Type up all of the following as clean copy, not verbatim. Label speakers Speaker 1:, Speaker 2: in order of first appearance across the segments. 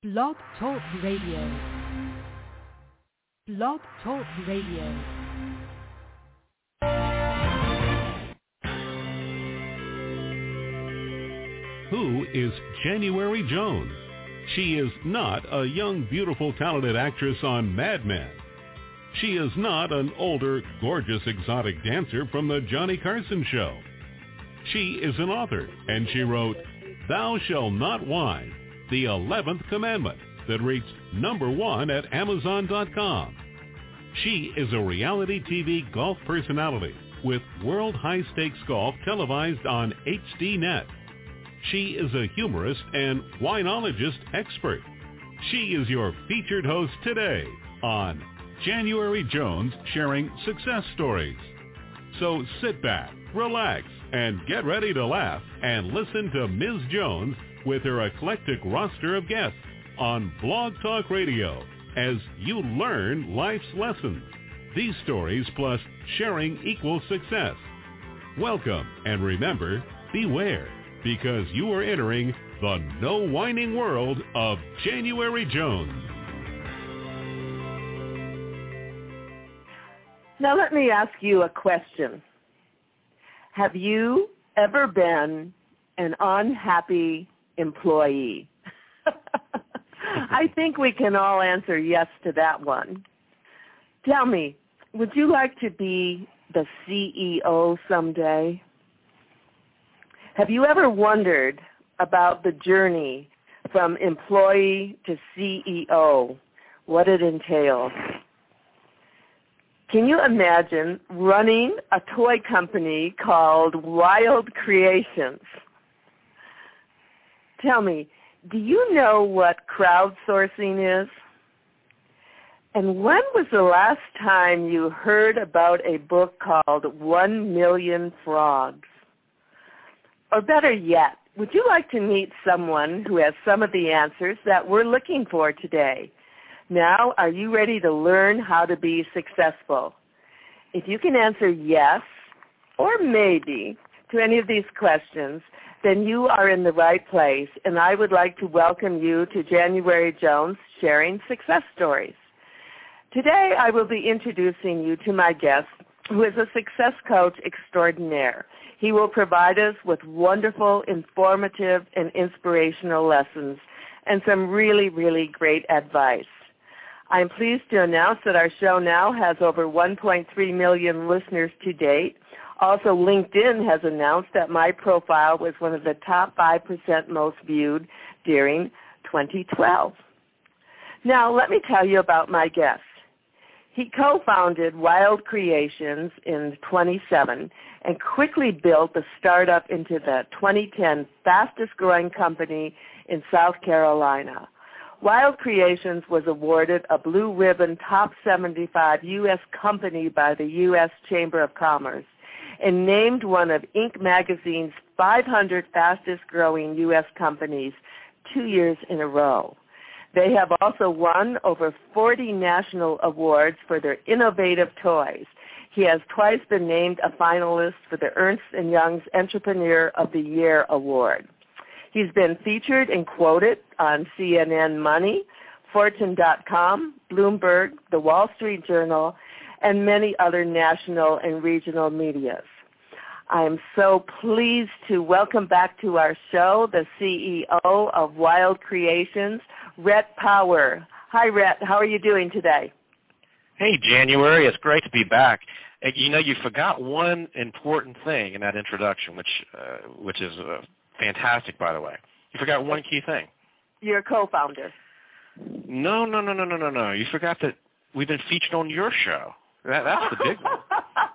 Speaker 1: Blog Talk Radio. Blog Talk Radio.
Speaker 2: Who is January Jones? She is not a young, beautiful, talented actress on Mad Men. She is not an older, gorgeous, exotic dancer from the Johnny Carson Show. She is an author, and she wrote, "Thou Shalt Not Whine," the 11th commandment that reached #1 at Amazon.com. She is a reality TV golf personality with World High Stakes Golf televised on HDNet. She is a humorist and winologist expert. She is your featured host today on January Jones Sharing Success Stories. So sit back, relax, and get ready to laugh and listen to Ms. Jones with her eclectic roster of guests on Blog Talk Radio as you learn life's lessons. These stories plus sharing equals success. Welcome, and remember, beware, because you are entering the no whining world of January Jones.
Speaker 3: Now let me ask you a question. Have you ever been an unhappy employee? I think we can all answer yes to that one. Tell me, would you like to be the CEO someday? Have you ever wondered about the journey from employee to CEO, what it entails? Can you imagine running a toy company called Wild Creations? Tell me, do you know what crowdsourcing is? And when was the last time you heard about a book called 1 Million Frogs? Or better yet, would you like to meet someone who has some of the answers that we're looking for today? Now, are you ready to learn how to be successful? If you can answer yes or maybe to any of these questions, then you are in the right place, and I would like to welcome you to January Jones Sharing Success Stories. Today, I will be introducing you to my guest, who is a success coach extraordinaire. He will provide us with wonderful, informative, and inspirational lessons and some really, really great advice. I'm pleased to announce that our show now has over 1.3 million listeners to date. Also, LinkedIn has announced that my profile was one of the top 5% most viewed during 2012. Now, let me tell you about my guest. He co-founded Wild Creations in 2007 and quickly built the startup into the 2010 fastest-growing company in South Carolina. Wild Creations was awarded a Blue Ribbon Top 75 U.S. company by the U.S. Chamber of Commerce and named one of Inc. magazine's 500 fastest-growing U.S. companies 2 years in a row. They have also won over 40 national awards for their innovative toys. He has twice been named a finalist for the Ernst & Young's Entrepreneur of the Year Award. He's been featured and quoted on CNN Money, Fortune.com, Bloomberg, The Wall Street Journal, and many other national and regional medias. I'm so pleased to welcome back to our show the CEO of Wild Creations, Rhett Power. Hi, Rhett. How are you doing today?
Speaker 4: Hey, January. It's great to be back. You know, you forgot one important thing in that introduction, which is fantastic, by the way. You forgot one key thing.
Speaker 3: You're a co-founder.
Speaker 4: No. You forgot that we've been featured on your show. That's the big one.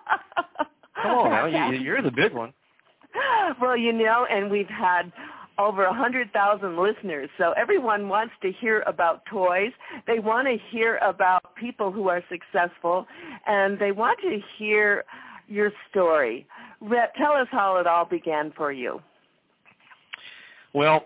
Speaker 4: Come on now, you're the big one.
Speaker 3: Well, you know, and we've had over 100,000 listeners, so everyone wants to hear about toys. They want to hear about people who are successful, and they want to hear your story. Rhett, tell us how it all began for you.
Speaker 4: Well,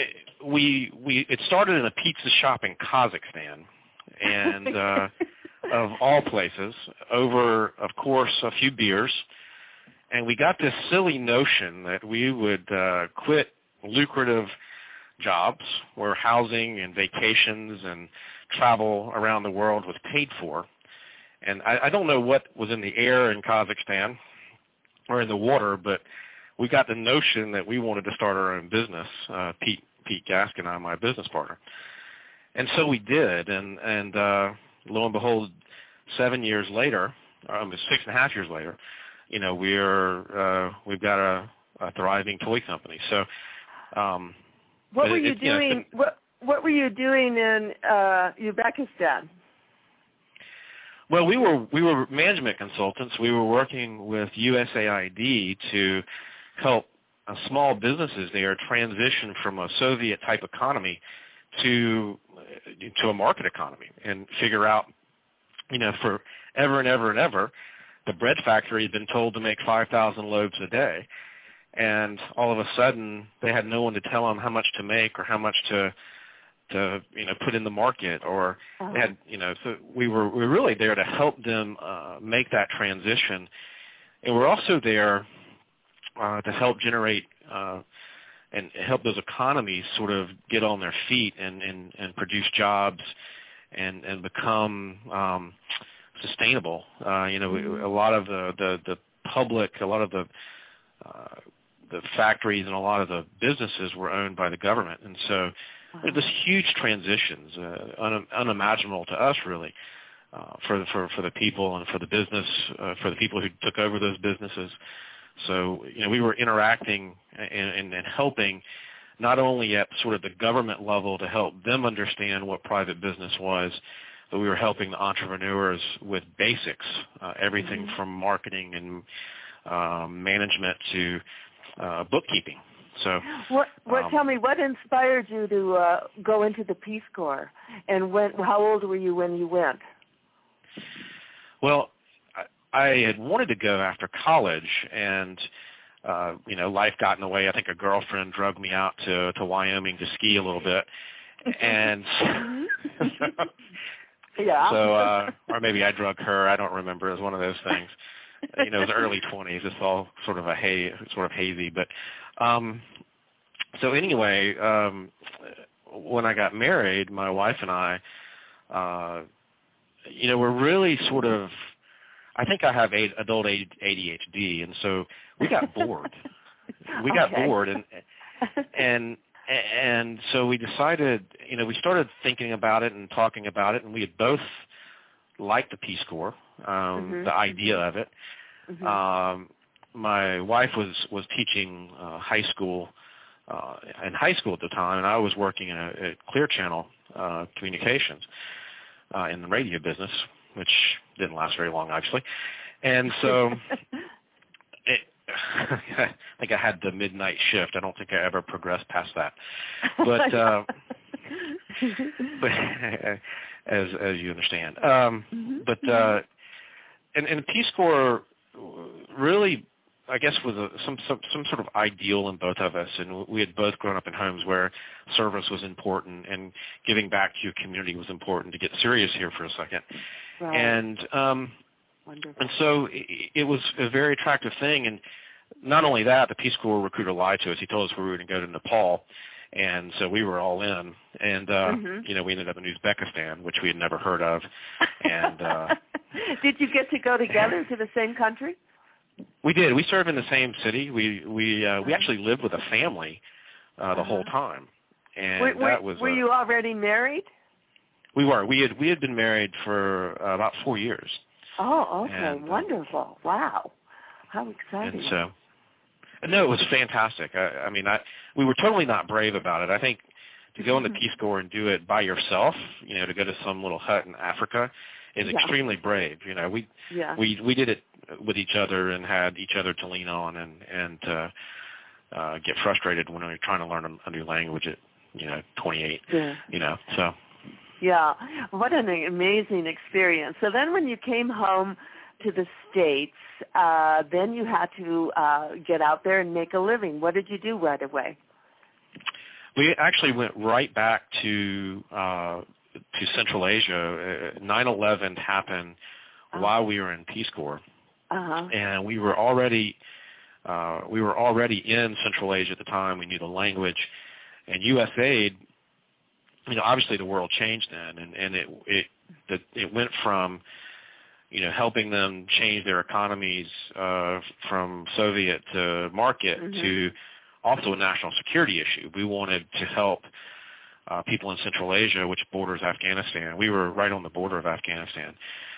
Speaker 4: it started in a pizza shop in Kazakhstan, and of all places, over, of course, a few beers, and we got this silly notion that we would quit lucrative jobs where housing and vacations and travel around the world was paid for. And I don't know what was in the air in Kazakhstan or in the water, but we got the notion that we wanted to start our own business, Pete Gask and I, my business partner. And so we did, and lo and behold, 7 years later, 6.5 years later, we've got a thriving toy company. So,
Speaker 3: what were you doing? What were you doing in Uzbekistan?
Speaker 4: Well, we were management consultants. We were working with USAID to help small businesses there transition from a Soviet type economy to a market economy, and figure out, for ever and ever and ever, the bread factory had been told to make 5,000 loaves a day, and all of a sudden they had no one to tell them how much to make or how much to put in the market, or they had, so we were really there to help them make that transition, and we're also there to help generate and help those economies sort of get on their feet and produce jobs and become sustainable. A lot of the public, a lot of the factories and a lot of the businesses were owned by the government, and so there's this huge transitions, unimaginable to us really, for the people and for the business, for the people who took over those businesses. So, we were interacting and helping not only at sort of the government level to help them understand what private business was, but we were helping the entrepreneurs with basics, everything from marketing and management to bookkeeping. So,
Speaker 3: tell me, what inspired you to go into the Peace Corps, and how old were you when you went?
Speaker 4: Well, I had wanted to go after college, and life got in the way. I think a girlfriend drugged me out to Wyoming to ski a little bit, and
Speaker 3: yeah.
Speaker 4: So, or maybe I drugged her. I don't remember. It was one of those things. It was early 20s. It's all sort of hazy. But so anyway, when I got married, my wife and I, were really sort of. I think I have adult ADHD, and so we got bored. We got bored, and so we decided, we started thinking about it and talking about it, and we had both liked the Peace Corps, the idea of it. My wife was teaching high school at the time, and I was working at Clear Channel Communications in the radio business, which didn't last very long, actually. And so I think I had the midnight shift. I don't think I ever progressed past that. But as you understand. But and Peace Corps really, I guess, was some sort of ideal in both of us, and we had both grown up in homes where service was important and giving back to your community was important. To get serious here for a second.
Speaker 3: Right.
Speaker 4: And so it was a very attractive thing. And not only that, the Peace Corps recruiter lied to us. He told us we were going to go to Nepal, and so we were all in. And we ended up in Uzbekistan, which we had never heard of. And
Speaker 3: did you get to go together to the same country?
Speaker 4: We did. We served in the same city. We actually lived with a family the whole time. And that was.
Speaker 3: Were you already married?
Speaker 4: We were. We had been married for about 4 years.
Speaker 3: Oh, okay. And, wonderful. Wow. How exciting.
Speaker 4: And so, no, it was fantastic. We were totally not brave about it. I think to go in the Peace Corps and do it by yourself, to go to some little hut in Africa is extremely brave. We did it with each other and had each other to lean on and get frustrated when we were trying to learn a new language at 28.
Speaker 3: Yeah.
Speaker 4: So.
Speaker 3: Yeah, what an amazing experience. So then when you came home to the States, then you had to get out there and make a living. What did you do right away?
Speaker 4: We actually went right back to Central Asia. 9/11 happened while we were in Peace Corps, and we were already in Central Asia at the time. We knew the language. And USAID, obviously the world changed then, and it went from helping them change their economies from Soviet to market to also a national security issue. We wanted to help people in Central Asia, which borders Afghanistan. We were right on the border of Afghanistan.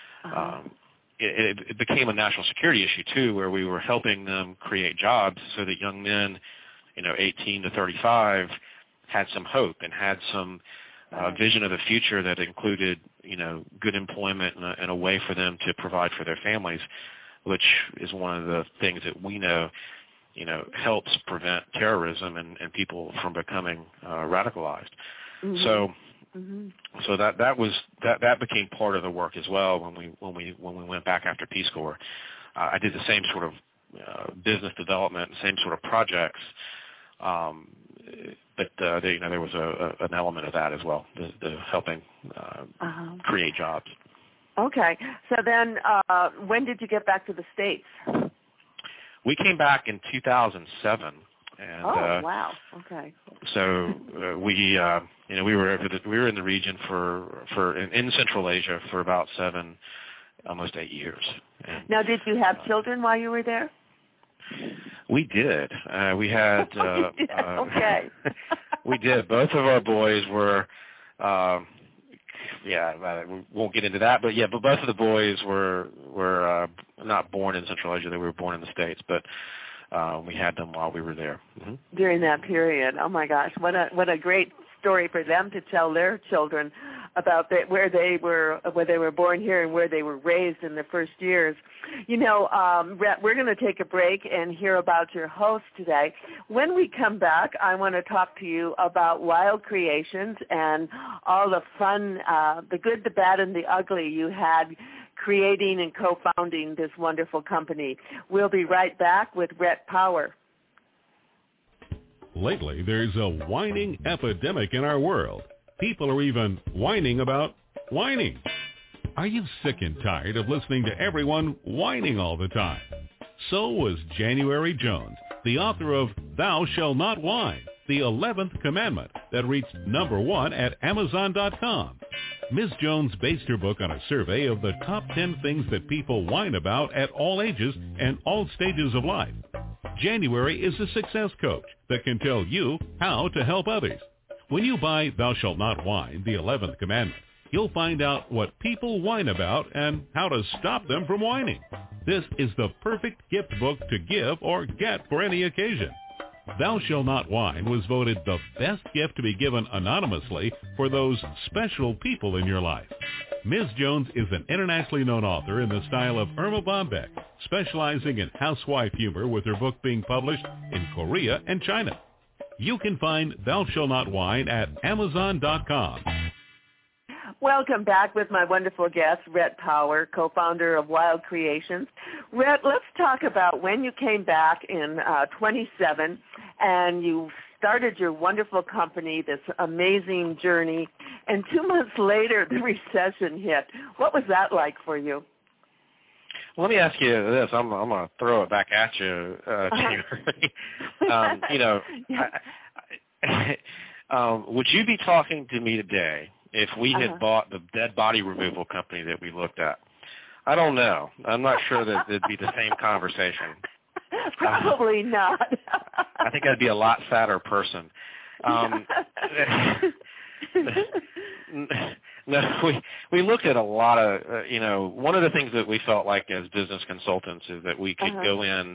Speaker 4: It became a national security issue, too, where we were helping them create jobs so that young men, 18 to 35, had some hope and had some vision of the future that included, good employment and a way for them to provide for their families, which is one of the things that we know, helps prevent terrorism and people from becoming radicalized. So that became part of the work as well when we went back after Peace Corps. I did the same sort of business development, same sort of projects. But there was an element of that as well, the helping create jobs.
Speaker 3: Okay. So then when did you get back to the States?
Speaker 4: We came back in 2007. And,
Speaker 3: wow. Okay.
Speaker 4: So we were in the region in Central Asia for about almost 8 years. And,
Speaker 3: now, did you have children while you were there?
Speaker 4: We did. We had.
Speaker 3: Okay.
Speaker 4: We did. Both of our boys were. We won't get into that, but both of the boys were not born in Central Asia. They were born in the States, but we had them while we were there.
Speaker 3: During that period. Oh my gosh, what a great story for them to tell their children about where they were born here and where they were raised in the first years. Rhett, we're going to take a break and hear about your host today. When we come back, I want to talk to you about Wild Creations and all the fun, the good, the bad, and the ugly you had creating and co-founding this wonderful company. We'll be right back with Rhett Power.
Speaker 2: Lately, there's a whining epidemic in our world. People are even whining about whining. Are you sick and tired of listening to everyone whining all the time? So was January Jones, the author of Thou Shalt Not Whine, the 11th commandment that reached #1 at Amazon.com. Ms. Jones based her book on a survey of the top 10 things that people whine about at all ages and all stages of life. January is a success coach that can tell you how to help others. When you buy Thou Shalt Not Whine, the 11th commandment, you'll find out what people whine about and how to stop them from whining. This is the perfect gift book to give or get for any occasion. Thou Shalt Not Whine was voted the best gift to be given anonymously for those special people in your life. Ms. Jones is an internationally known author in the style of Irma Bombeck, specializing in housewife humor with her book being published in Korea and China. You can find Thou Shalt Not Whine at Amazon.com.
Speaker 3: Welcome back with my wonderful guest, Rhett Power, co-founder of Wild Creations. Rhett, let's talk about when you came back in 27 and you started your wonderful company, this amazing journey, and 2 months later the recession hit. What was that like for you?
Speaker 4: Let me ask you this. I'm going to throw it back at you, January. Would you be talking to me today if we had bought the dead body removal company that we looked at? I don't know. I'm not sure that it'd be the same conversation.
Speaker 3: Probably not.
Speaker 4: I think I'd be a lot sadder person. No, we looked at a lot of, one of the things that we felt like as business consultants is that we could go in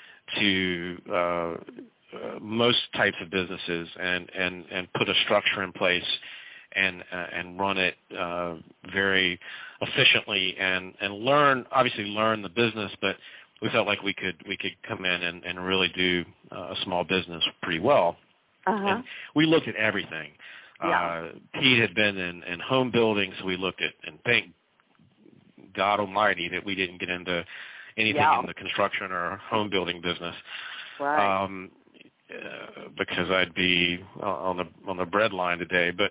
Speaker 4: to most types of businesses and put a structure in place and run it very efficiently and learn the business, but we felt like we could come in and really do a small business pretty well. And we looked at everything. Pete had been in home building, so we looked at, and thank God Almighty that we didn't get into anything in the construction or home building business, because I'd be on the bread line today. But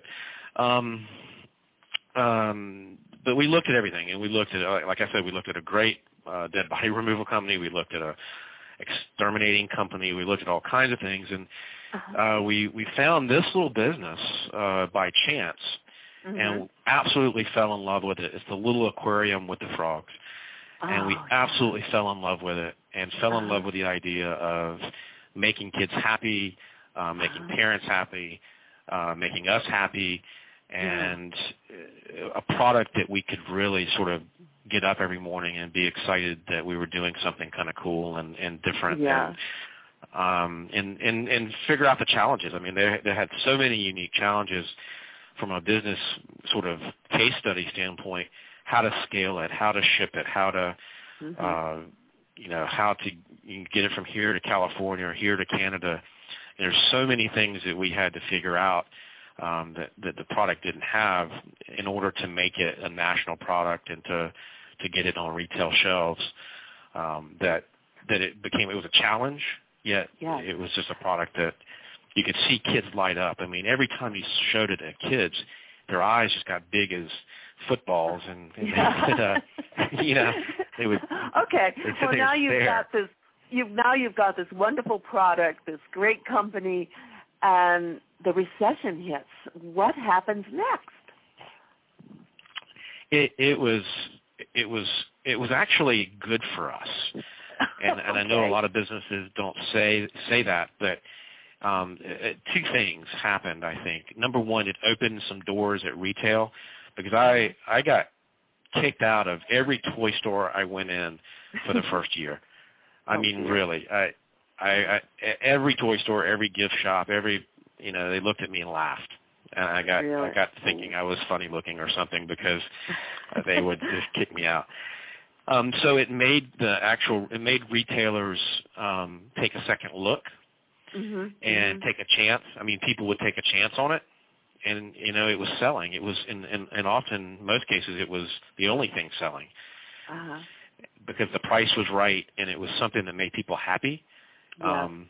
Speaker 4: we looked at everything, and we looked at, like I said, we looked at a great dead body removal company. We looked at a exterminating company. We looked at all kinds of things, and we found this little business by chance, and absolutely fell in love with it. It's the little aquarium with the frogs, and we absolutely fell in love with it, and fell in love with the idea of making kids happy, making parents happy, making us happy, and a product that we could really sort of get up every morning and be excited that we were doing something kind of cool and different, and figure out the challenges. I mean, they had so many unique challenges from a business sort of case study standpoint, how to scale it, how to ship it, how to, how to get it from here to California or here to Canada. And there's so many things that we had to figure out that the product didn't have in order to make it a national product and to get it on retail shelves, that it was a challenge, yet it was just a product that you could see kids light up. I mean, every time you showed it to kids, their eyes just got big as footballs, and they would, they would. Okay,
Speaker 3: well now you've got this. You've got this wonderful product, this great company, and the recession hits. What happens next?
Speaker 4: It was actually good for us, and I know a lot of businesses don't say that, but two things happened, I think. Number one, it opened some doors at retail, because I got kicked out of every toy store I went in for the first year. I mean, really, I every toy store, every gift shop, they looked at me and laughed, and I got thinking I was funny looking or something, because they would just kick me out. So it made retailers take a second look and take a chance. I mean, people would take a chance on it, and it was selling. It was and often, most cases, it was the only thing selling. Because the price was right, and it was something that made people happy. And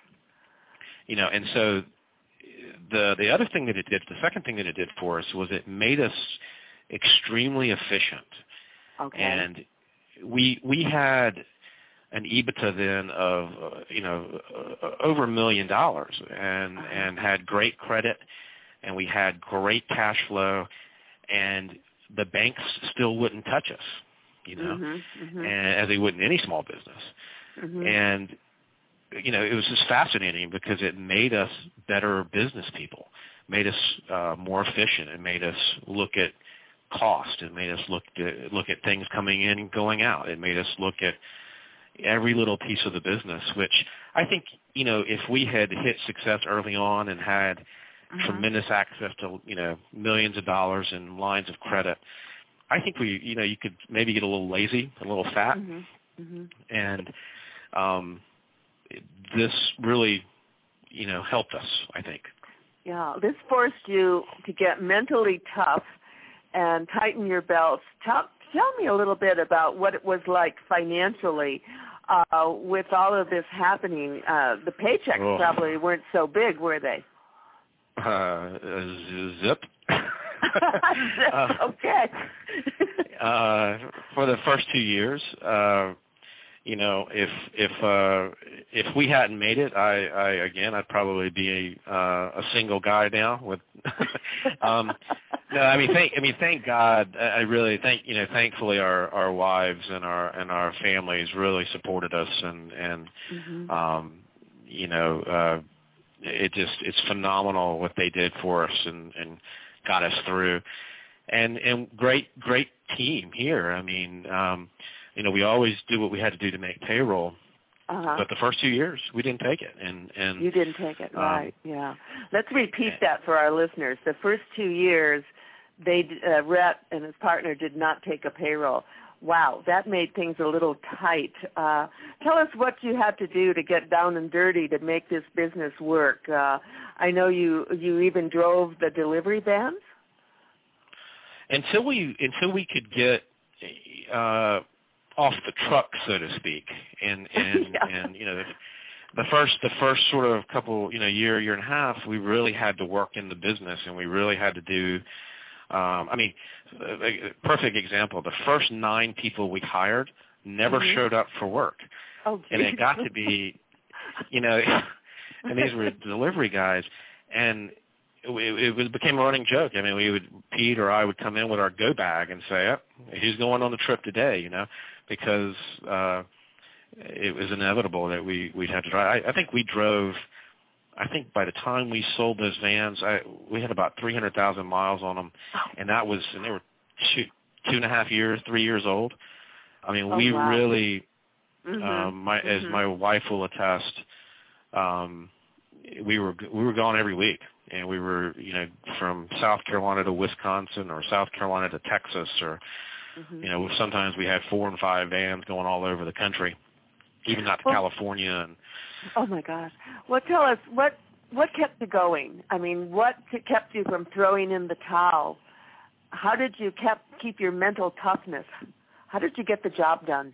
Speaker 4: so the other thing that it did, the second thing that it did for us, was it made us extremely efficient. Okay. And we had an EBITDA then of over $1 million, and had great credit, and we had great cash flow, and the banks still wouldn't touch us. And as they wouldn't any small business. And, it was just fascinating, because it made us better business people, made us more efficient, and made us look at cost, and made us look at things coming in and going out. It made us look at every little piece of the business, which I think, if we had hit success early on and had tremendous access to, millions of dollars in lines of credit, I think you could maybe get a little lazy, a little fat, and this really, helped us, I think.
Speaker 3: Yeah, this forced you to get mentally tough and tighten your belts. Tell me a little bit about what it was like financially with all of this happening. The paychecks probably weren't so big, were they?
Speaker 4: Zip.
Speaker 3: Okay.
Speaker 4: For the first 2 years, if we hadn't made it, I'd probably be a single guy now. With thank God. I really thankfully our wives and our families really supported us, and it's phenomenal what they did for us and got us through, and great team here. I mean, we always do what we had to do to make payroll, but the first 2 years we didn't take it, and
Speaker 3: you didn't take it, right? Yeah. Let's repeat that for our listeners. The first 2 years, Rhett and his partner did not take a payroll. Wow, that made things a little tight. Tell us what you had to do to get down and dirty to make this business work. I know you even drove the delivery vans.
Speaker 4: Until we could get off the truck, so to speak, and the first sort of couple year and a half, we really had to work in the business, and we really had to do. A perfect example, the first 9 people we hired never showed up for work. Oh, and it got to be, and these were delivery guys, and it became a running joke. I mean, Pete or I would come in with our go bag and say, oh, who's going on the trip today, because it was inevitable that we'd have to drive. I think we drove, by the time we sold those vans, we had about 300,000 miles on them, and they were 2.5 years, 3 years old. I mean, we
Speaker 3: wow.
Speaker 4: really, as my wife will attest, we were gone every week, and we were, from South Carolina to Wisconsin or South Carolina to Texas, or, sometimes we had 4 and 5 vans going all over the country, even out to California. And
Speaker 3: oh my gosh! Well, tell us what kept you going. I mean, what kept you from throwing in the towel? How did you keep your mental toughness? How did you get the job done?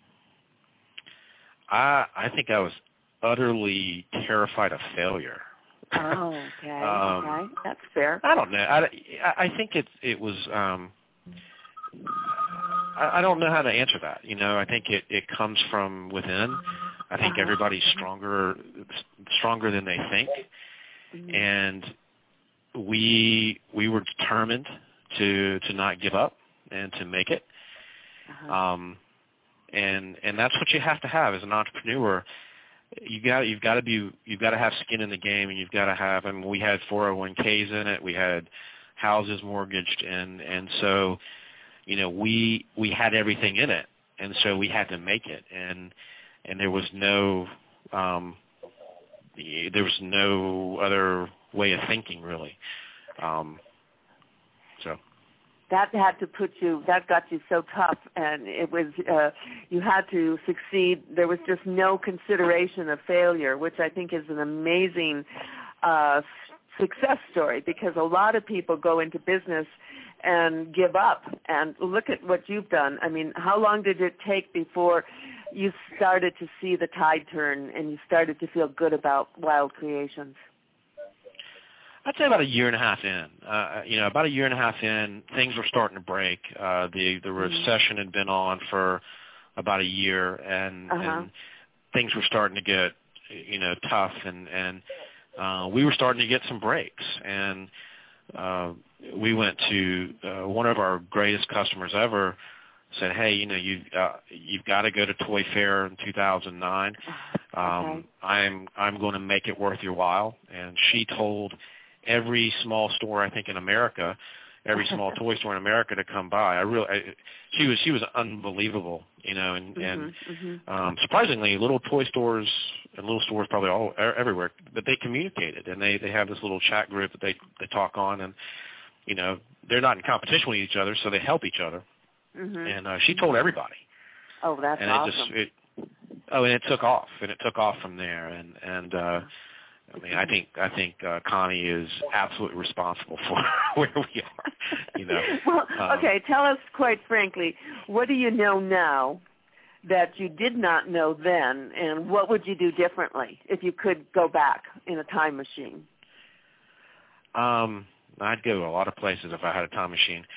Speaker 4: I think I was utterly terrified of failure.
Speaker 3: Oh, okay. Okay, that's fair.
Speaker 4: I don't know. I think it was. I don't know how to answer that. I think it comes from within. I think everybody's stronger than they think, and we were determined to not give up and to make it. And that's what you have to have as an entrepreneur. You've got to have skin in the game, and you've got to have. And we had 401ks in it. We had houses mortgaged, and so we had everything in it, and so we had to make it. And there was no other way of thinking, really. So.
Speaker 3: That got you so tough, and it was, you had to succeed. There was just no consideration of failure, which I think is an amazing success story, because a lot of people go into business and give up. And look at what you've done. I mean, how long did it take before you started to see the tide turn and you started to feel good about Wild Creations?
Speaker 4: I'd say about a year and a half in. About a year and a half in, things were starting to break. The recession had been on for about a year, and things were starting to get, tough, and we were starting to get some breaks. And we went to one of our greatest customers ever. Said, hey, you've got to go to Toy Fair in 2009. I'm going to make it worth your while. And she told every small store, I think, in America, every small toy store in America to come by. She was unbelievable, and surprisingly, little toy stores and little stores probably everywhere, but they communicated, and they have this little chat group that they talk on, and they're not in competition with each other, so they help each other. And she told everybody.
Speaker 3: Oh, that's awesome.
Speaker 4: And it took off, from there, and I think Connie is absolutely responsible for where we are.
Speaker 3: Well, okay, tell us quite frankly, what do you know now that you did not know then, and what would you do differently if you could go back in a time machine?
Speaker 4: I'd go to a lot of places if I had a time machine.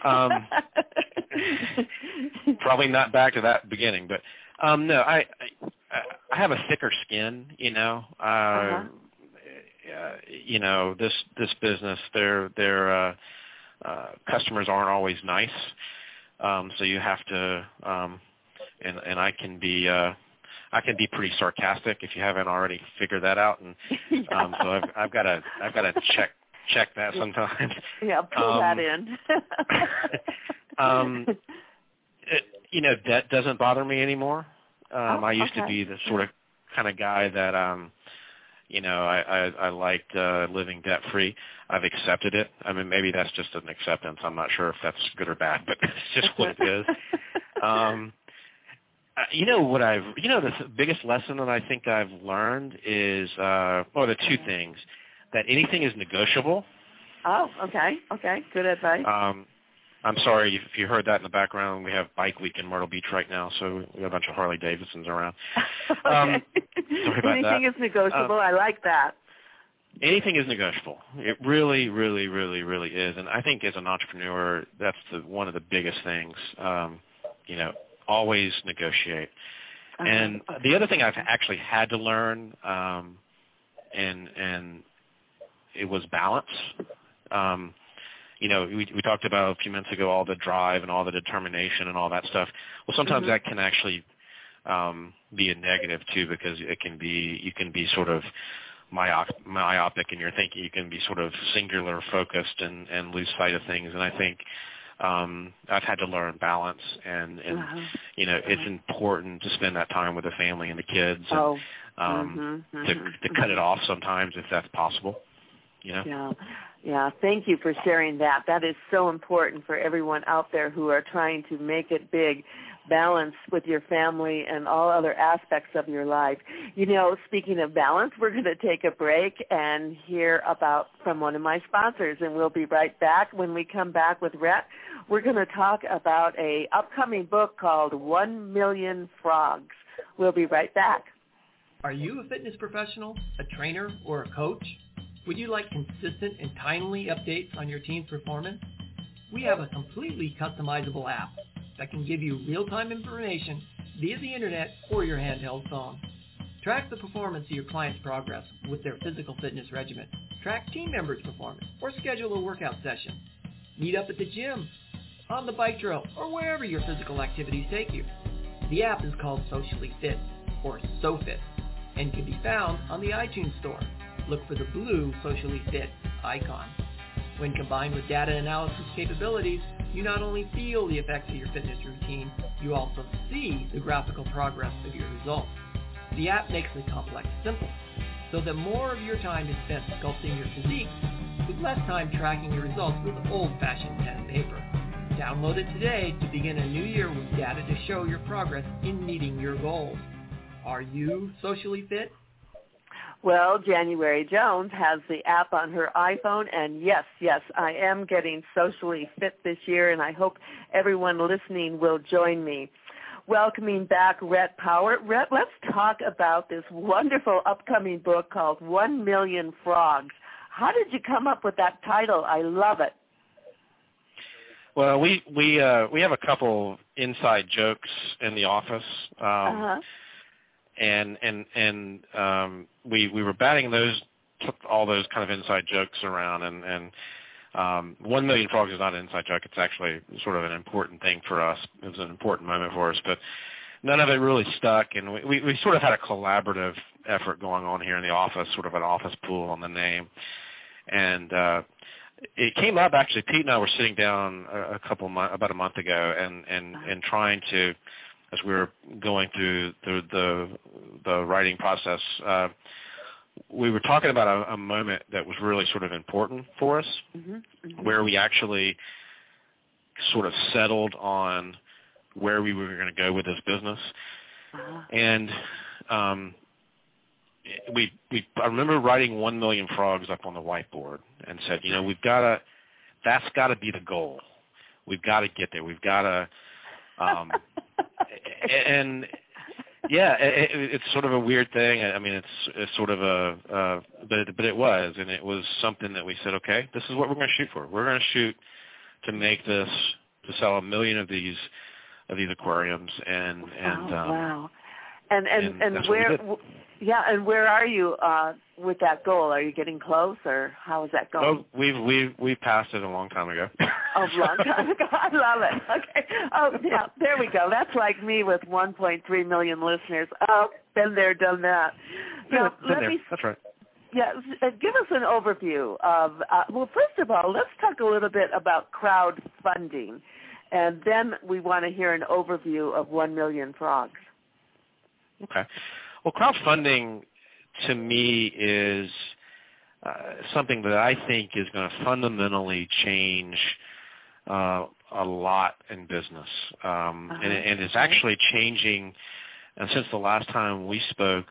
Speaker 4: Probably not back to that beginning, but no, I have a thicker skin, this business, their customers aren't always nice, so you have to, and I can be pretty sarcastic if you haven't already figured that out, and so I've got to check that sometimes.
Speaker 3: Yeah, pull that in.
Speaker 4: Debt doesn't bother me anymore. I used to be the sort of kind of guy that I liked living debt-free. I've accepted it. I mean, maybe that's just an acceptance. I'm not sure if that's good or bad, but it's just what it is. The biggest lesson that I think I've learned is, the two things, that anything is negotiable.
Speaker 3: Oh, okay. Okay, good advice.
Speaker 4: I'm sorry if you heard that in the background. We have Bike Week in Myrtle Beach right now, so we have a bunch of Harley Davidsons around.
Speaker 3: Okay.
Speaker 4: Sorry about
Speaker 3: anything
Speaker 4: that.
Speaker 3: Is negotiable. I like that.
Speaker 4: Anything is negotiable. It really, really, really, really is. And I think as an entrepreneur, that's one of the biggest things. Always negotiate. And the other thing I've actually had to learn, and it was balance. We talked about a few minutes ago all the drive and all the determination and all that stuff. Well, sometimes that can actually be a negative too, because you can be sort of myopic in your thinking. You can be sort of singular focused and lose sight of things. And I think I've had to learn balance, and it's important to spend that time with the family and the kids, and to cut it off sometimes if that's possible.
Speaker 3: Yeah. Thank you for sharing that. That is so important for everyone out there who are trying to make it big. Balance with your family and all other aspects of your life. Speaking of balance, we're going to take a break and hear from one of my sponsors, and we'll be right back. When we come back with Rhett, we're going to talk about an upcoming book called 1 Million Frogs. We'll be right back.
Speaker 5: Are you a fitness professional, a trainer, or a coach? Would you like consistent and timely updates on your team's performance? We have a completely customizable app that can give you real-time information via the internet or your handheld phone. Track the performance of your client's progress with their physical fitness regimen. Track team members' performance or schedule a workout session. Meet up at the gym, on the bike trail, or wherever your physical activities take you. The app is called Socially Fit, or SoFit, and can be found on the iTunes Store. Look for the blue Socially Fit icon. When combined with data analysis capabilities, you not only feel the effects of your fitness routine, you also see the graphical progress of your results. The app makes the complex simple, so that more of your time is spent sculpting your physique, with less time tracking your results with old-fashioned pen and paper. Download it today to begin a new year with data to show your progress in meeting your goals. Are you socially fit?
Speaker 3: Well, January Jones has the app on her iPhone, and yes, I am getting socially fit this year, and I hope everyone listening will join me. Welcoming back Rhett Power. Rhett, let's talk about this wonderful upcoming book called 1 Million Frogs. How did you come up with that title? I love it.
Speaker 4: Well, we have a couple inside jokes in the office. And we were batting took all those kind of inside jokes around, and 1 Million Frogs is not an inside joke. It's actually sort of an important thing for us. It was an important moment for us, but none of it really stuck, and we sort of had a collaborative effort going on here in the office, sort of an office pool on the name. And it came up, actually, Pete and I were sitting down about a month ago and trying to, as we were going through the writing process, we were talking about a moment that was really sort of important for us, where we actually sort of settled on where we were going to go with this business. And I remember writing 1 Million Frogs up on the whiteboard and said, that's got to be the goal. We've got to get there. We've got to, and yeah, it's sort of a weird thing. I mean, it's sort of but it was, and it was something that we said, okay, this is what we're going to shoot for. We're going to shoot to make this, to sell 1 million of these aquariums, and
Speaker 3: wow. And where, and where are you with that goal? Are you getting close, or how is that going?
Speaker 4: Oh, we passed it a long time ago.
Speaker 3: Oh, a long time ago. I love it. Okay. Oh, yeah. There we go. That's like me with 1.3 million listeners. Oh, been there, done that. Now,
Speaker 4: That's right.
Speaker 3: Yeah, give us an overview of. Well, first of all, let's talk a little bit about crowdfunding, and then we want to hear an overview of 1 Million Frogs.
Speaker 4: Okay. Well, crowdfunding to me is something that I think is going to fundamentally change a lot in business, and it's actually changing. And since the last time we spoke,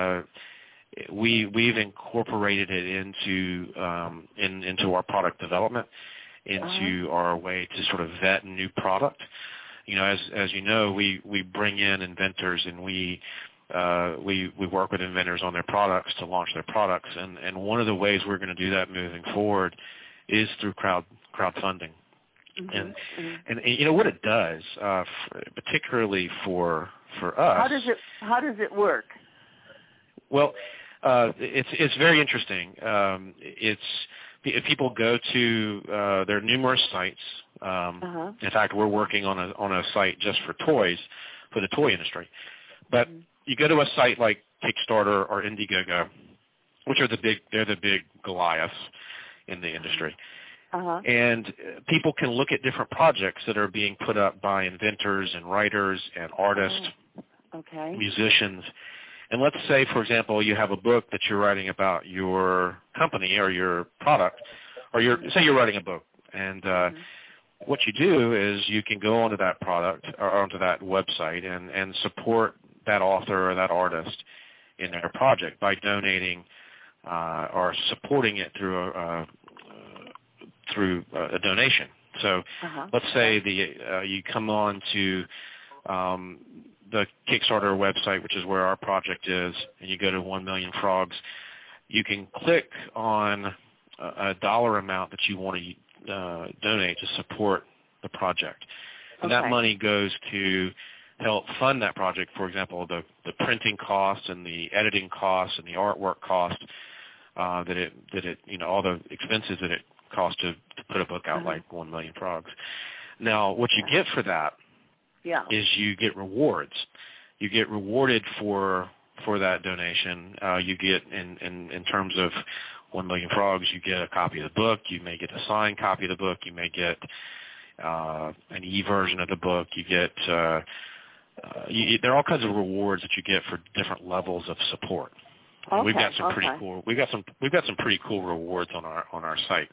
Speaker 4: we've incorporated it into our product development, into our way to sort of vet new product. As you know, we bring in inventors, and we work with inventors on their products to launch their products, and one of the ways we're going to do that moving forward is through crowdfunding. And what it does, particularly for us.
Speaker 3: How does it work?
Speaker 4: Well, It's very interesting. People go to there are numerous sites. In fact, we're working on a site just for toys, for the toy industry. But you go to a site like Kickstarter or Indiegogo, which are the big Goliaths in the industry. And people can look at different projects that are being put up by inventors and writers and artists, musicians. And let's say, for example, you have a book that you're writing about your company or your product, or say you're writing a book. And what you do is you can go onto that product or onto that website and support that author or that artist in their project by donating or supporting it through a donation. So let's say you come on to the Kickstarter website, which is where our project is, and you go to 1 Million Frogs. You can click on a dollar amount that you want to donate to support the project. And that money goes to help fund that project. For example, the printing costs and the editing costs and the artwork cost all the expenses that it costs to put a book out like 1 Million Frogs. Now, what you get for that is you get rewards. You get rewarded for that donation. You get in terms of 1 Million Frogs, you get a copy of the book. You may get a signed copy of the book. You may get an e-version of the book. You get there are all kinds of rewards that you get for different levels of support. We've got some pretty cool. We've got some pretty cool rewards on our site.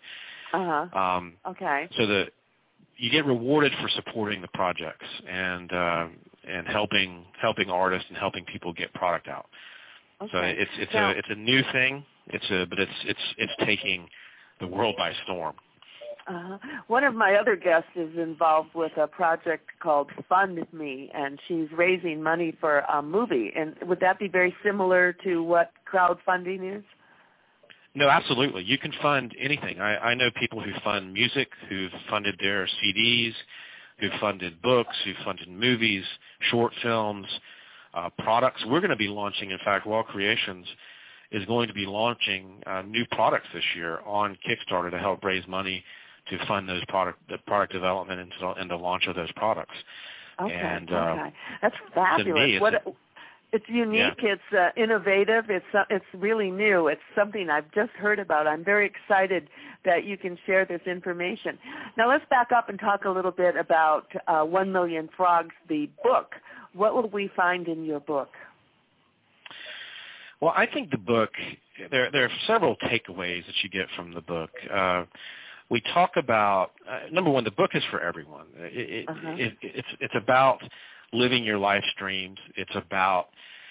Speaker 4: So you get rewarded for supporting the projects and helping artists and helping people get product out. So it's a new thing. But it's taking the world by storm.
Speaker 3: One of my other guests is involved with a project called Fund Me, and she's raising money for a movie. And would that be very similar to what crowdfunding is?
Speaker 4: No, absolutely. You can fund anything. I know people who fund music, who've funded their CDs, who've funded books, who've funded movies, short films, products. We're going to be launching, in fact, Wall Creations is going to be launching new products this year on Kickstarter to help raise money to fund the product development and the launch of those products. That's
Speaker 3: fabulous. It's unique. Yeah. It's innovative. It's really new. It's something I've just heard about. I'm very excited that you can share this information. Now let's back up and talk a little bit about 1 Million Frogs, the book. What will we find in your book?
Speaker 4: Well, I think the book, there are several takeaways that you get from the book. We talk about, number one, the book is for everyone. It's about living your life dreams. It's about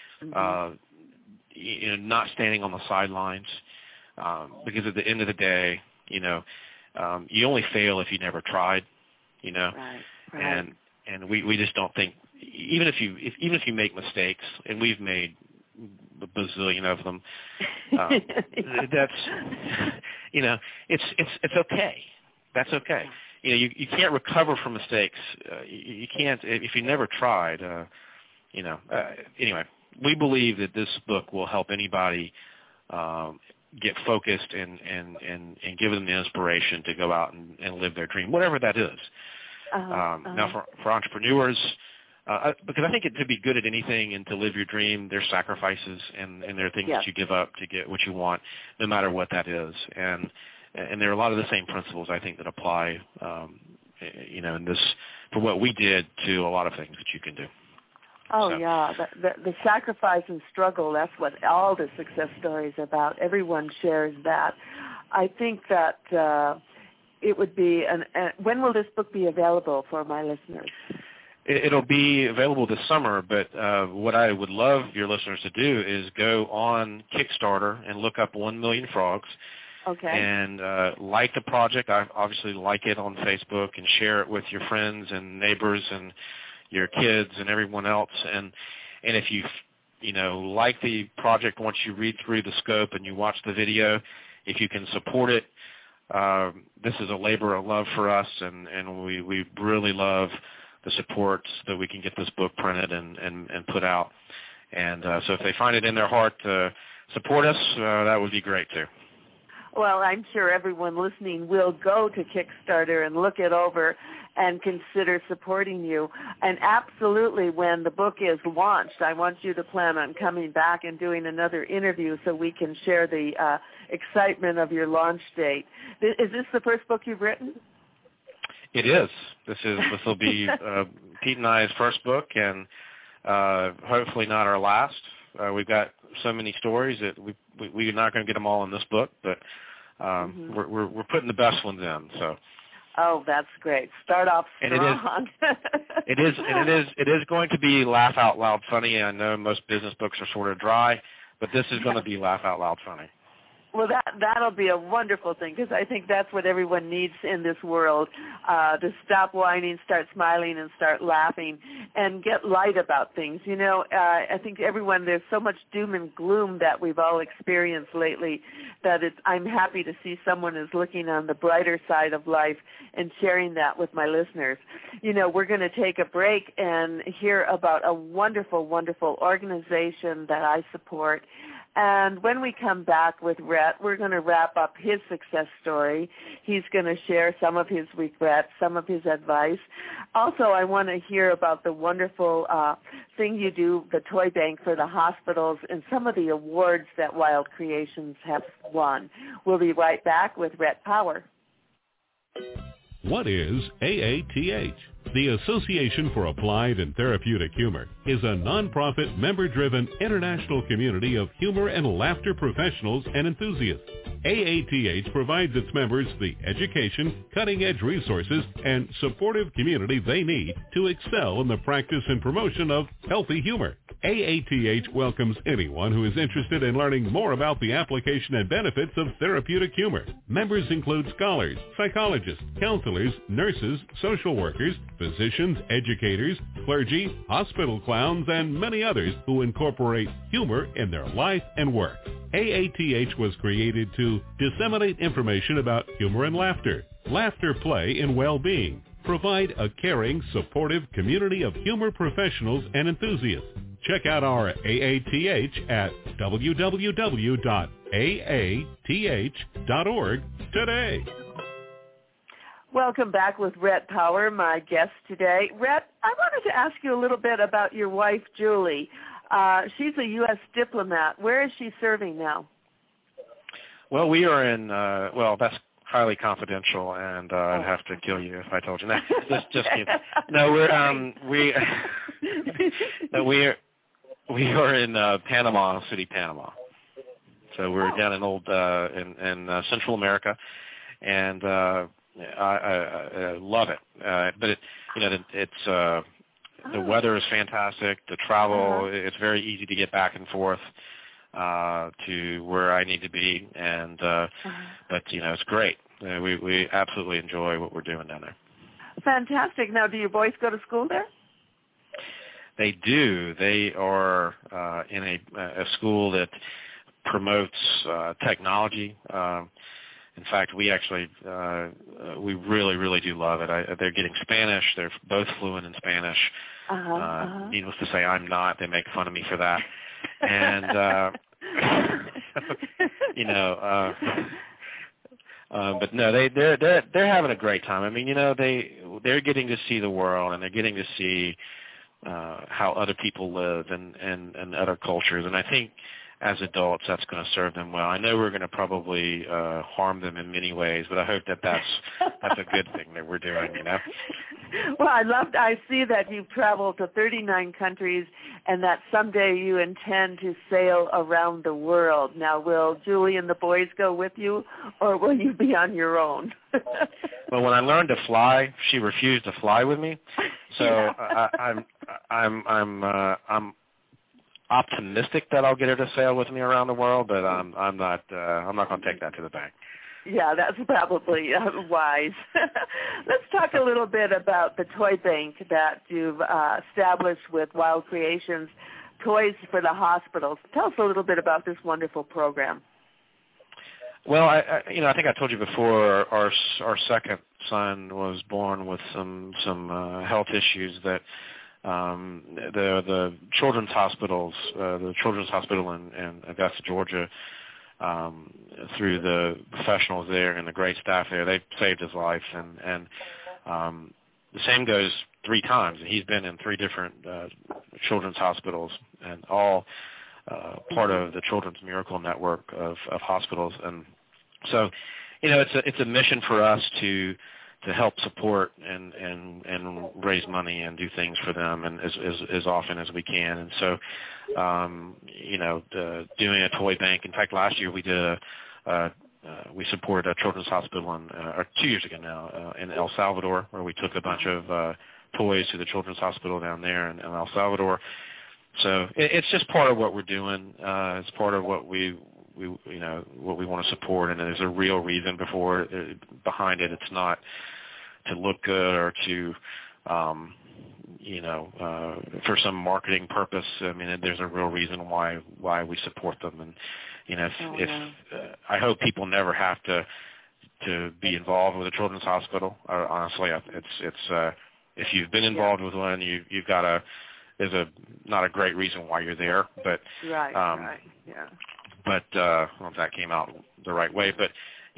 Speaker 4: not standing on the sidelines because at the end of the day, you only fail if you never tried,
Speaker 3: Right.
Speaker 4: And we just don't think, even if you make mistakes, and we've made a bazillion of them, that's it's okay. That's okay. You can't recover from mistakes. You can't if you never tried. Anyway, we believe that this book will help anybody get focused and give them the inspiration to go out and live their dream, whatever that is. Now, for entrepreneurs. Because I think to be good at anything and to live your dream, there's sacrifices and there are things that you give up to get what you want, no matter what that is. And there are a lot of the same principles, I think, that apply, in this, for what we did to a lot of things that you can do.
Speaker 3: The sacrifice and struggle, that's what all the success stories are about. Everyone shares that. I think that it would be, when will this book be available for my listeners?
Speaker 4: It'll be available this summer, but what I would love your listeners to do is go on Kickstarter and look up 1 Million Frogs. And like the project. I obviously like it on Facebook and share it with your friends and neighbors and your kids and everyone else. And if you like the project, once you read through the scope and you watch the video, if you can support it, this is a labor of love for us, and we really love the support so that we can get this book printed and put out. And so if they find it in their heart to support us, that would be great too.
Speaker 3: Well, I'm sure everyone listening will go to Kickstarter and look it over and consider supporting you. And absolutely, when the book is launched, I want you to plan on coming back and doing another interview so we can share the excitement of your launch date. Is this the first book you've written?
Speaker 4: It is. This will be Pete and I's first book, and hopefully not our last. We've got so many stories that we're not going to get them all in this book, but we're putting the best ones in. So.
Speaker 3: Oh, that's great. Start off strong.
Speaker 4: It is going to be laugh out loud funny. I know most business books are sort of dry, but this is going to be laugh out loud funny.
Speaker 3: Well, that'll be a wonderful thing, because I think that's what everyone needs in this world, to stop whining, start smiling, and start laughing, and get light about things. You know, I think there's so much doom and gloom that we've all experienced lately that I'm happy to see someone is looking on the brighter side of life and sharing that with my listeners. You know, we're going to take a break and hear about a wonderful, wonderful organization that I support. And when we come back with Rhett, we're going to wrap up his success story. He's going to share some of his regrets, some of his advice. Also, I want to hear about the wonderful thing you do, the toy bank for the hospitals, and some of the awards that Wild Creations have won. We'll be right back with Rhett Power.
Speaker 2: What is AATH? The Association for Applied and Therapeutic Humor is a nonprofit, member-driven international community of humor and laughter professionals and enthusiasts. AATH provides its members the education, cutting-edge resources, and supportive community they need to excel in the practice and promotion of healthy humor. AATH welcomes anyone who is interested in learning more about the application and benefits of therapeutic humor. Members include scholars, psychologists, counselors, nurses, social workers, physicians, educators, clergy, hospital clowns, and many others who incorporate humor in their life and work. AATH was created to disseminate information about humor and laughter, play, and well-being, provide a caring, supportive community of humor professionals and enthusiasts. Check out our AATH at www.aath.org today.
Speaker 3: Welcome back with Rhett Power, my guest today. Rhett, I wanted to ask you a little bit about your wife, Julie. She's a U.S. diplomat. Where is she serving now?
Speaker 4: Well, we are in, that's highly confidential, and I'd have to kill you if I told you that. Just kidding. No, we are in Panama City, Panama. So we're down in in Central America, and I love it. But the weather is fantastic. The travel, it's very easy to get back and forth to where I need to be, and but it's great. We absolutely enjoy what we're doing down there.
Speaker 3: Fantastic. Now, do your boys go to school there?
Speaker 4: They do. They are in a school that promotes technology. In fact, we actually we really, really do love it. They're getting Spanish. They're both fluent in Spanish. Needless to say, I'm not. They make fun of me for that. And but no, they're having a great time. I mean, they're getting to see the world, and they're getting to see how other people live and other cultures. And I think as adults, that's going to serve them well. I know we're going to probably harm them in many ways, but I hope that's a good thing that we're doing,
Speaker 3: Well, I see that you've traveled to 39 countries and that someday you intend to sail around the world. Now, will Julie and the boys go with you, or will you be on your own?
Speaker 4: Well, when I learned to fly, she refused to fly with me. So I'm optimistic that I'll get her to sail with me around the world, but I'm not going to take that to the bank.
Speaker 3: Yeah, that's probably wise. Let's talk a little bit about the toy bank that you've established with Wild Creations, Toys for the Hospitals. Tell us a little bit about this wonderful program.
Speaker 4: Well, I think I told you before, our second son was born with some health issues that the children's hospitals, the Children's Hospital in Augusta, Georgia, through the professionals there and the great staff there, they saved his life, and the same goes 3 times. He's been in 3 different children's hospitals, and all part of the Children's Miracle Network of hospitals. And so, it's a mission for us to help support and raise money and do things for them, and as often as we can. And so, doing a toy bank. In fact, last year we did we supported a children's hospital or 2 years ago now in El Salvador, where we took a bunch of toys to the children's hospital down there in El Salvador. So it's just part of what we're doing. It's part of what we what we want to support, and there's a real reason behind it. It's not to look good or to for some marketing purpose. I mean, there's a real reason why we support them. And I hope people never have to be involved with a children's hospital. Honestly, it's if you've been involved with one, you've got there's not a great reason why you're there, but
Speaker 3: right.
Speaker 4: But well, if that came out the right way, but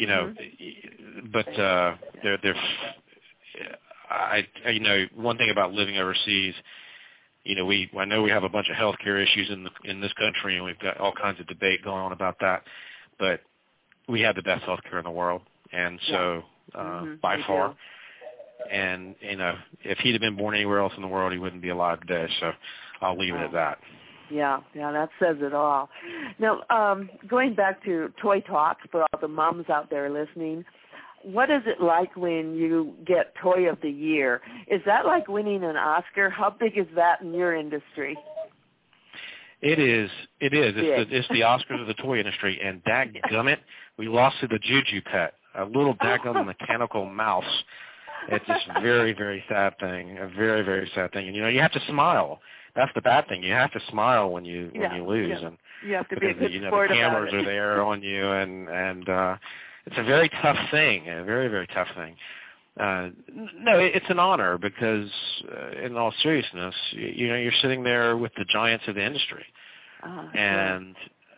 Speaker 4: one thing about living overseas, I know we have a bunch of healthcare issues in this country, and we've got all kinds of debate going on about that, but we have the best healthcare in the world, and so by far.
Speaker 3: Do.
Speaker 4: And if he'd have been born anywhere else in the world, he wouldn't be alive today. So I'll leave it at that.
Speaker 3: Yeah, that says it all. Now, going back to Toy Talk for all the moms out there listening, what is it like when you get Toy of the Year? Is that like winning an Oscar? How big is that in your industry?
Speaker 4: It is. It's the Oscars of the toy industry, and dadgummit, we lost to the Juju Pet, a little daggum mechanical mouse. It's just a very, very sad thing, a very, very sad thing. And, you have to smile. That's the bad thing. You have to smile when you lose.
Speaker 3: Yeah.
Speaker 4: And
Speaker 3: you have to be a good sport
Speaker 4: the
Speaker 3: about
Speaker 4: cameras are there on you, and it's a very tough thing, a very, very tough thing. No, it's an honor because, in all seriousness, you're sitting there with the giants of the industry, and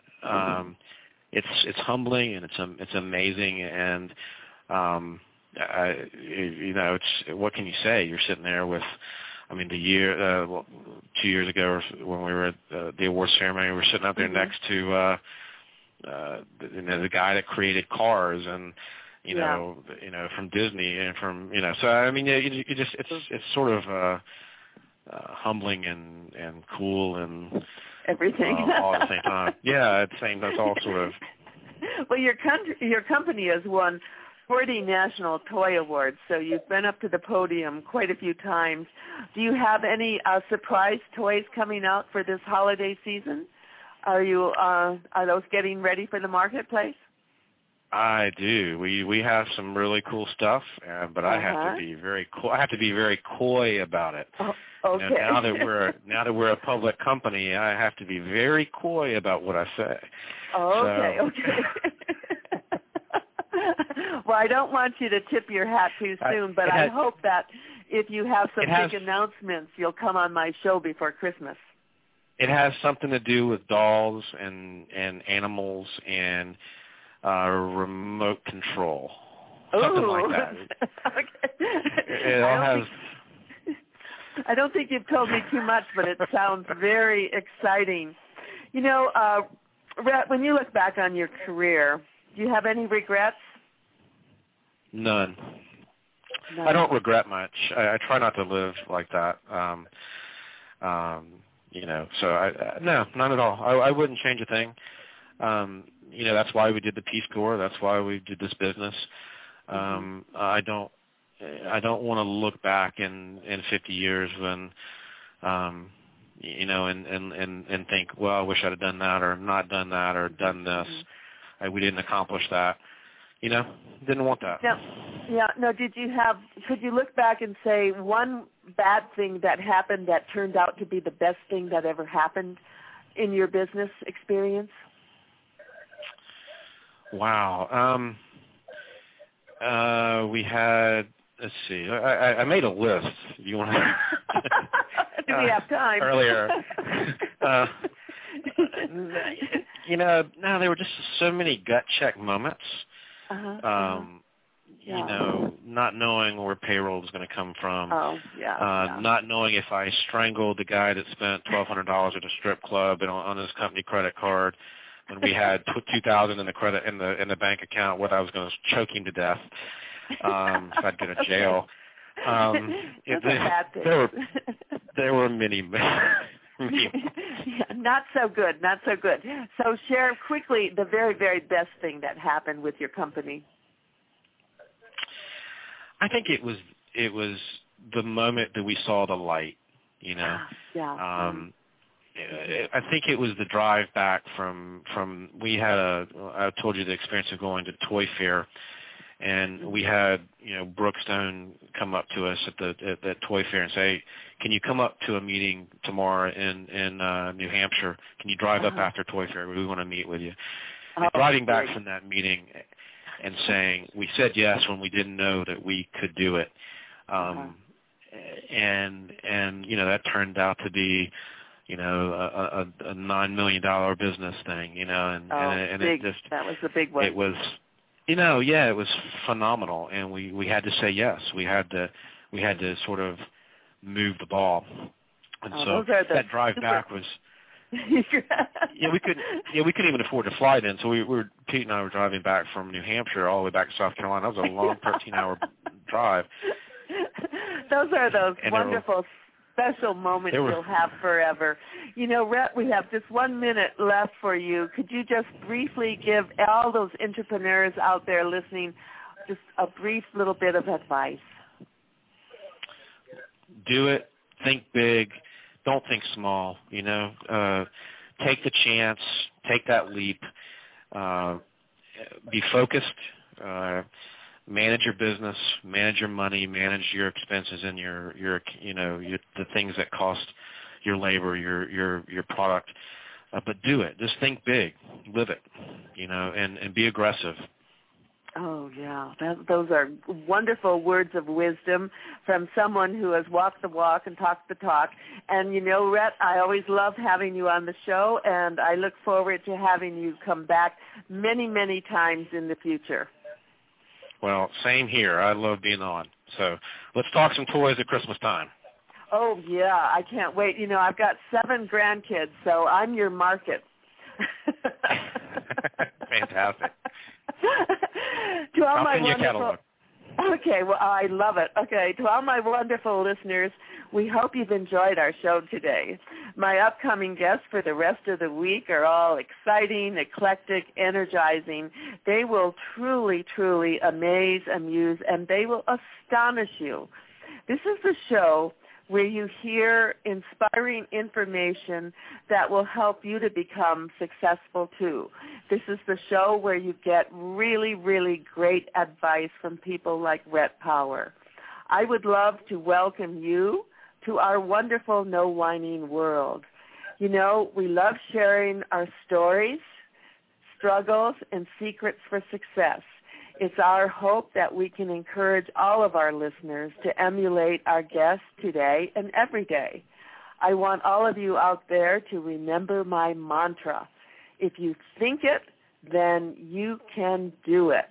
Speaker 4: it's humbling and it's amazing, and it's what can you say? You're sitting there with, the year 2 years ago when we were at the awards ceremony, we were sitting up there next to the guy that created Cars, and from Disney, and from so you just it's sort of humbling and cool and
Speaker 3: everything
Speaker 4: all at the same time. Yeah, at the same. That's all sort of.
Speaker 3: Well, your company has won 40 National Toy Awards, so you've been up to the podium quite a few times. Do you have any surprise toys coming out for this holiday season? Are those getting ready for the marketplace?
Speaker 4: I do. We have some really cool stuff, but I have to be very coy. I have to be very coy about it.
Speaker 3: Oh, okay.
Speaker 4: Now that we're a public company, I have to be very coy about what I say.
Speaker 3: Oh, okay. Well, I don't want you to tip your hat too soon, but I hope that if you have some big announcements, you'll come on my show before Christmas.
Speaker 4: It has something to do with dolls and animals and remote control. Something like that.
Speaker 3: Okay. I don't think you've told me too much, but it sounds very exciting. Rhett, when you look back on your career, do you have any regrets?
Speaker 4: None. I don't regret much. I try not to live like that. So no, none at all. I wouldn't change a thing. That's why we did the Peace Corps. That's why we did this business. I don't want to look back in 50 years when, and think, well, I wish I'd have done that or not done that or done this. We didn't accomplish that. Didn't want that.
Speaker 3: No, could you look back and say one bad thing that happened that turned out to be the best thing that ever happened in your business experience?
Speaker 4: Wow. We had, let's see, I made a list. Do you want to?
Speaker 3: we have time.
Speaker 4: Earlier. No, there were just so many gut check moments. Not knowing where payroll was going to come from. Not knowing if I strangled the guy that spent $1,200 at a strip club and on his company credit card when we had $2,000 in the credit in the bank account, whether I was going to choke him to death if I'd go to jail. There were many.
Speaker 3: Not so good. So share quickly the very, very best thing that happened with your company.
Speaker 4: I think it was the moment that we saw the light, I think it was the drive back from I told you the experience of going to Toy Fair, and we had Brookstone come up to us at the Toy Fair and say, can you come up to a meeting tomorrow in New Hampshire? Can you drive up after Toy Fair? We want to meet with you. And driving back from that meeting and saying, we said yes when we didn't know that we could do it. And that turned out to be, a $9 million business thing, and
Speaker 3: big. That was the big one.
Speaker 4: It was, it was phenomenal. And we had to say yes. We had to sort of move the ball. And so that drive back was, we couldn't even afford to fly then. So Pete and I were driving back from New Hampshire all the way back to South Carolina. That was a long 13-hour drive.
Speaker 3: Those are those wonderful, special moments you'll have forever. Rhett, we have just 1 minute left for you. Could you just briefly give all those entrepreneurs out there listening just a brief little bit of advice?
Speaker 4: Do it. Think big. Don't think small. Take the chance. Take that leap. Be focused. Manage your business. Manage your money. Manage your expenses and your the things that cost your labor, your product. But do it. Just think big. Live it. And be aggressive.
Speaker 3: Oh, yeah. Those are wonderful words of wisdom from someone who has walked the walk and talked the talk. And, Rhett, I always love having you on the show, and I look forward to having you come back many, many times in the future.
Speaker 4: Well, same here. I love being on. So let's talk some toys at Christmas time.
Speaker 3: Oh, yeah. I can't wait. I've got 7 grandkids, so I'm your market.
Speaker 4: Fantastic.
Speaker 3: To all my wonderful, okay, well, I love it. Okay, to all my wonderful listeners, we hope you've enjoyed our show today. My upcoming guests for the rest of the week are all exciting, eclectic, energizing. They will truly, truly amaze, amuse, and they will astonish you. This is the show where you hear inspiring information that will help you to become successful too. This is the show where you get really, really great advice from people like Rhett Power. I would love to welcome you to our wonderful No Whining world. We love sharing our stories, struggles, and secrets for success. It's our hope that we can encourage all of our listeners to emulate our guests today and every day. I want all of you out there to remember my mantra. If you think it, then you can do it.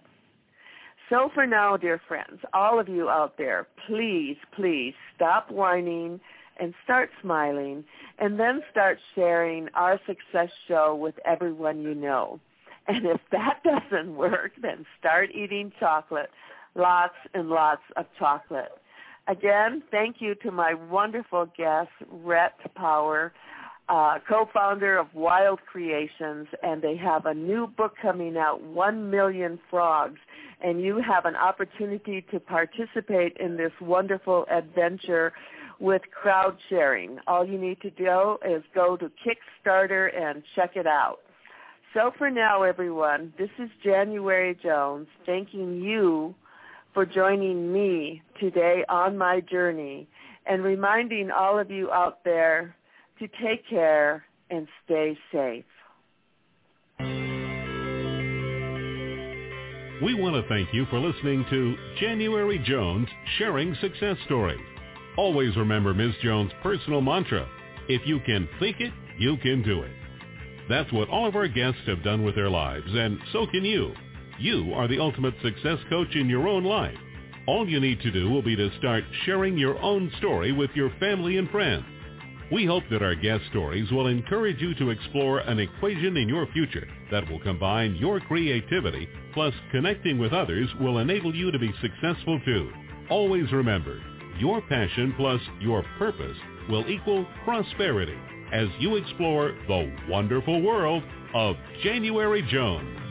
Speaker 3: So for now, dear friends, all of you out there, please, please stop whining and start smiling, and then start sharing our success show with everyone you know. And if that doesn't work, then start eating chocolate, lots and lots of chocolate. Again, thank you to my wonderful guest, Rhett Power, co-founder of Wild Creations, and they have a new book coming out, 1 Million Frogs, and you have an opportunity to participate in this wonderful adventure with crowd sharing. All you need to do is go to Kickstarter and check it out. So for now, everyone, this is January Jones thanking you for joining me today on my journey and reminding all of you out there to take care and stay safe.
Speaker 2: We want to thank you for listening to January Jones Sharing Success Stories. Always remember Ms. Jones' personal mantra, if you can think it, you can do it. That's what all of our guests have done with their lives, and so can you. You are the ultimate success coach in your own life. All you need to do will be to start sharing your own story with your family and friends. We hope that our guest stories will encourage you to explore an equation in your future that will combine your creativity plus connecting with others will enable you to be successful too. Always remember, your passion plus your purpose will equal prosperity as you explore the wonderful world of January Jones.